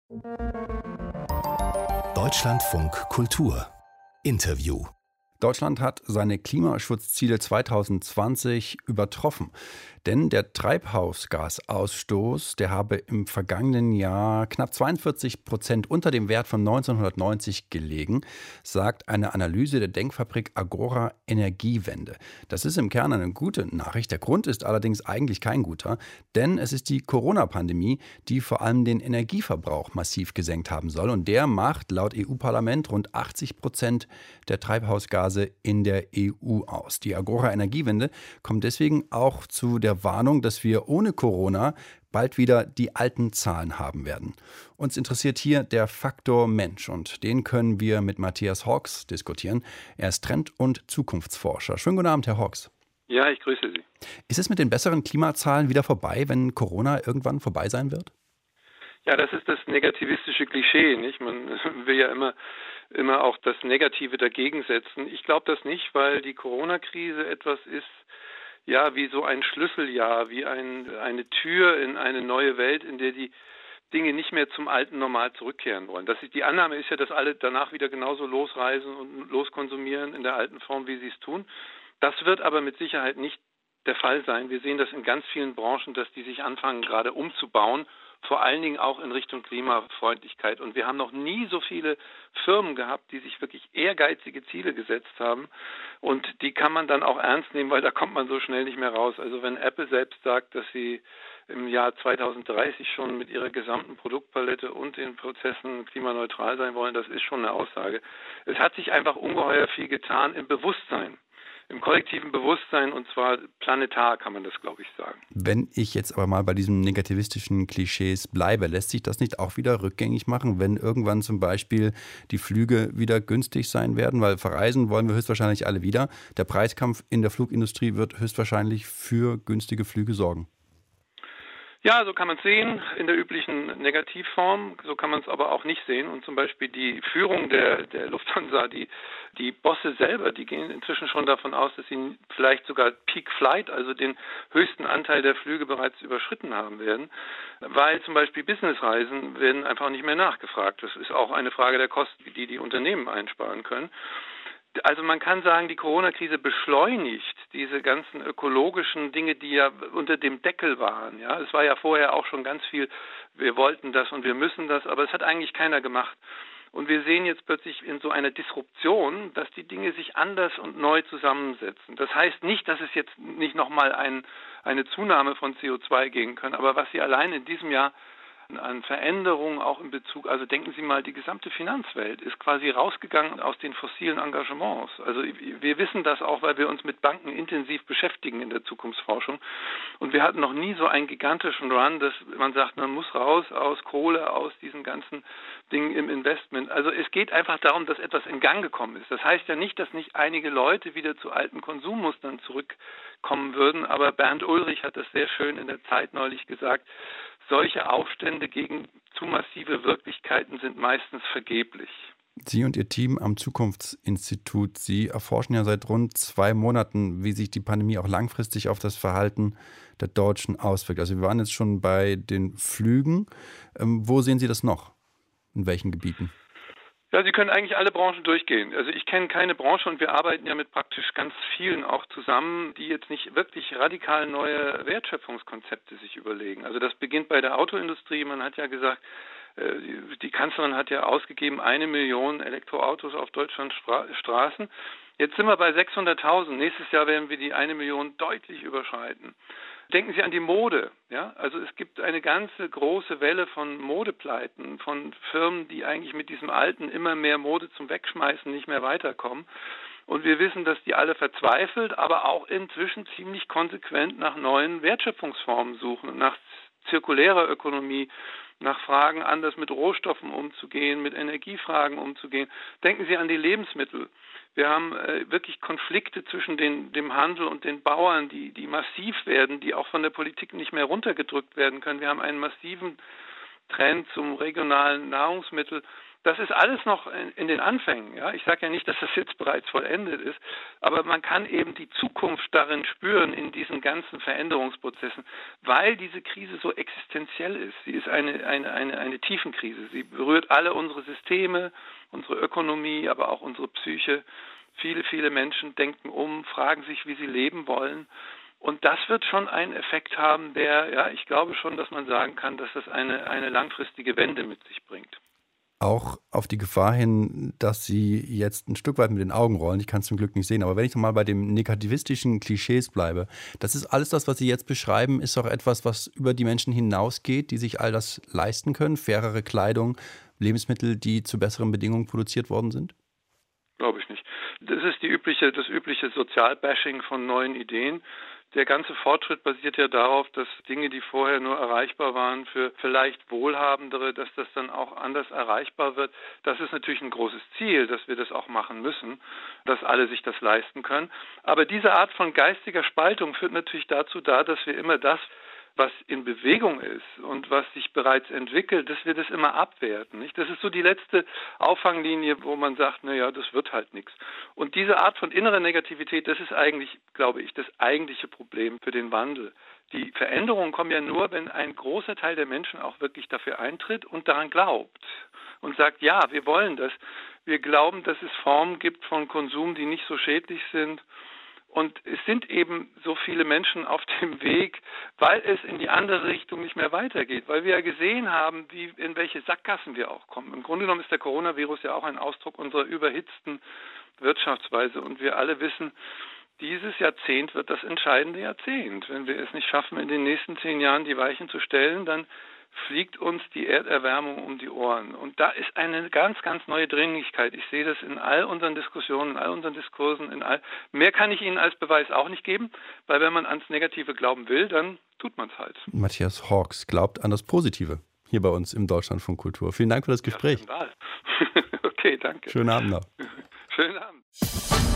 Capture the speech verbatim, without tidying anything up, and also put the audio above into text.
Deutschlandfunk Kultur Interview. Deutschland hat seine Klimaschutzziele zwanzig zwanzig übertroffen. Denn der Treibhausgasausstoß, der habe im vergangenen Jahr knapp zweiundvierzig Prozent unter dem Wert von neunzehnhundertneunzig gelegen, sagt eine Analyse der Denkfabrik Agora Energiewende. Das ist im Kern eine gute Nachricht. Der Grund ist allerdings eigentlich kein guter, denn es ist die Corona-Pandemie, die vor allem den Energieverbrauch massiv gesenkt haben soll. Und der macht laut E U-Parlament rund achtzig Prozent der Treibhausgase in der E U aus. Die Agora Energiewende kommt deswegen auch zu der Warnung, dass wir ohne Corona bald wieder die alten Zahlen haben werden. Uns interessiert hier der Faktor Mensch und den können wir mit Matthias Hawks diskutieren. Er ist Trend- und Zukunftsforscher. Schönen guten Abend, Herr Hawks. Ja, ich grüße Sie. Ist es mit den besseren Klimazahlen wieder vorbei, wenn Corona irgendwann vorbei sein wird? Ja, das ist das negativistische Klischee, nicht? Man will ja immer, immer auch das Negative dagegen setzen. Ich glaube das nicht, weil die Corona-Krise etwas ist, ja, wie so ein Schlüsseljahr, wie ein, eine Tür in eine neue Welt, in der die Dinge nicht mehr zum alten Normal zurückkehren wollen. Das ist, die Annahme ist ja, dass alle danach wieder genauso losreisen und loskonsumieren in der alten Form, wie sie es tun. Das wird aber mit Sicherheit nicht der Fall sein. Wir sehen das in ganz vielen Branchen, dass die sich anfangen, gerade umzubauen, vor allen Dingen auch in Richtung Klimafreundlichkeit. Und wir haben noch nie so viele Firmen gehabt, die sich wirklich ehrgeizige Ziele gesetzt haben. Und die kann man dann auch ernst nehmen, weil da kommt man so schnell nicht mehr raus. Also wenn Apple selbst sagt, dass sie im Jahr zweitausenddreißig schon mit ihrer gesamten Produktpalette und den Prozessen klimaneutral sein wollen, das ist schon eine Aussage. Es hat sich einfach ungeheuer viel getan im Bewusstsein. Im kollektiven Bewusstsein, und zwar planetar, kann man das, glaube ich, sagen. Wenn ich jetzt aber mal bei diesen negativistischen Klischees bleibe, lässt sich das nicht auch wieder rückgängig machen, wenn irgendwann zum Beispiel die Flüge wieder günstig sein werden? Weil verreisen wollen wir höchstwahrscheinlich alle wieder. Der Preiskampf in der Flugindustrie wird höchstwahrscheinlich für günstige Flüge sorgen. Ja, so kann man es sehen, in der üblichen Negativform. So kann man es aber auch nicht sehen. Und zum Beispiel die Führung der, der Lufthansa, die, die Bosse selber, die gehen inzwischen schon davon aus, dass sie vielleicht sogar Peak Flight, also den höchsten Anteil der Flüge bereits überschritten haben werden, weil zum Beispiel Businessreisen werden einfach nicht mehr nachgefragt. Das ist auch eine Frage der Kosten, die die Unternehmen einsparen können. Also man kann sagen, die Corona-Krise beschleunigt diese ganzen ökologischen Dinge, die ja unter dem Deckel waren. Ja, es war ja vorher auch schon ganz viel, wir wollten das und wir müssen das, aber es hat eigentlich keiner gemacht. Und wir sehen jetzt plötzlich in so einer Disruption, dass die Dinge sich anders und neu zusammensetzen. Das heißt nicht, dass es jetzt nicht nochmal ein, eine Zunahme von C O zwei geben kann, aber was Sie allein in diesem Jahr an Veränderungen auch in Bezug, also denken Sie mal, die gesamte Finanzwelt ist quasi rausgegangen aus den fossilen Engagements. Also wir wissen das auch, weil wir uns mit Banken intensiv beschäftigen in der Zukunftsforschung. Und wir hatten noch nie so einen gigantischen Run, dass man sagt, man muss raus aus Kohle, aus diesen ganzen Dingen im Investment. Also es geht einfach darum, dass etwas in Gang gekommen ist. Das heißt ja nicht, dass nicht einige Leute wieder zu alten Konsummustern zurückkommen würden, aber Bernd Ulrich hat das sehr schön in der Zeit neulich gesagt, solche Aufstände gegen zu massive Wirklichkeiten sind meistens vergeblich. Sie und Ihr Team am Zukunftsinstitut, Sie erforschen ja seit rund zwei Monaten, wie sich die Pandemie auch langfristig auf das Verhalten der Deutschen auswirkt. Also wir waren jetzt schon bei den Flügen. Ähm, wo sehen Sie das noch? In welchen Gebieten? Ja, Sie können eigentlich alle Branchen durchgehen. Also ich kenne keine Branche und wir arbeiten ja mit praktisch ganz vielen auch zusammen, die jetzt nicht wirklich radikal neue Wertschöpfungskonzepte sich überlegen. Also das beginnt bei der Autoindustrie. Man hat ja gesagt, die Kanzlerin hat ja ausgegeben, eine Million Elektroautos auf Deutschlands Straßen. Jetzt sind wir bei sechshunderttausend. Nächstes Jahr werden wir die eine Million deutlich überschreiten. Denken Sie an die Mode. Ja? Also es gibt eine ganze große Welle von Modepleiten, von Firmen, die eigentlich mit diesem alten immer mehr Mode zum Wegschmeißen nicht mehr weiterkommen. Und wir wissen, dass die alle verzweifelt, aber auch inzwischen ziemlich konsequent nach neuen Wertschöpfungsformen suchen, nach zirkulärer Ökonomie, nach Fragen, anders mit Rohstoffen umzugehen, mit Energiefragen umzugehen. Denken Sie an die Lebensmittel. Wir haben äh, wirklich Konflikte zwischen den, dem Handel und den Bauern, die, die massiv werden, die auch von der Politik nicht mehr runtergedrückt werden können. Wir haben einen massiven Trend zum regionalen Nahrungsmittel. Das ist alles noch in, in den Anfängen. Ja? Ich sage ja nicht, dass das jetzt bereits vollendet ist, aber man kann eben die Zukunft darin spüren, in diesen ganzen Veränderungsprozessen, weil diese Krise so existenziell ist. Sie ist eine, eine, eine, eine Tiefenkrise. Sie berührt alle unsere Systeme, unsere Ökonomie, aber auch unsere Psyche. Viele, viele Menschen denken um, fragen sich, wie sie leben wollen. Und das wird schon einen Effekt haben, der, ja, ich glaube schon, dass man sagen kann, dass das eine, eine langfristige Wende mit sich bringt. Auch auf die Gefahr hin, dass Sie jetzt ein Stück weit mit den Augen rollen. Ich kann es zum Glück nicht sehen. Aber wenn ich nochmal bei den negativistischen Klischees bleibe, das ist alles das, was Sie jetzt beschreiben, ist doch etwas, was über die Menschen hinausgeht, die sich all das leisten können. Fairere Kleidung, Lebensmittel, die zu besseren Bedingungen produziert worden sind? Glaube ich nicht. Das ist die übliche, das übliche Sozialbashing von neuen Ideen. Der ganze Fortschritt basiert ja darauf, dass Dinge, die vorher nur erreichbar waren für vielleicht Wohlhabendere, dass das dann auch anders erreichbar wird. Das ist natürlich ein großes Ziel, dass wir das auch machen müssen, dass alle sich das leisten können. Aber diese Art von geistiger Spaltung führt natürlich dazu da, dass wir immer das, was in Bewegung ist und was sich bereits entwickelt, dass wir das immer abwerten. Nicht? Das ist so die letzte Auffanglinie, wo man sagt, naja, das wird halt nichts. Und diese Art von innerer Negativität, das ist eigentlich, glaube ich, das eigentliche Problem für den Wandel. Die Veränderungen kommen ja nur, wenn ein großer Teil der Menschen auch wirklich dafür eintritt und daran glaubt und sagt, ja, wir wollen das. Wir glauben, dass es Formen gibt von Konsum, die nicht so schädlich sind. Und es sind eben so viele Menschen auf dem Weg, weil es in die andere Richtung nicht mehr weitergeht, weil wir ja gesehen haben, wie, in welche Sackgassen wir auch kommen. Im Grunde genommen ist der Coronavirus ja auch ein Ausdruck unserer überhitzten Wirtschaftsweise. Und wir alle wissen, dieses Jahrzehnt wird das entscheidende Jahrzehnt. Wenn wir es nicht schaffen, in den nächsten zehn Jahren die Weichen zu stellen, dann fliegt uns die Erderwärmung um die Ohren. Und da ist eine ganz, ganz neue Dringlichkeit. Ich sehe das in all unseren Diskussionen, in all unseren Diskursen. In all Mehr kann ich Ihnen als Beweis auch nicht geben, weil wenn man ans Negative glauben will, dann tut man es halt. Matthias Hawkes glaubt an das Positive hier bei uns im Deutschlandfunk Kultur. Vielen Dank für das Gespräch. Ja, okay, danke. Schönen Abend noch. Schönen Abend.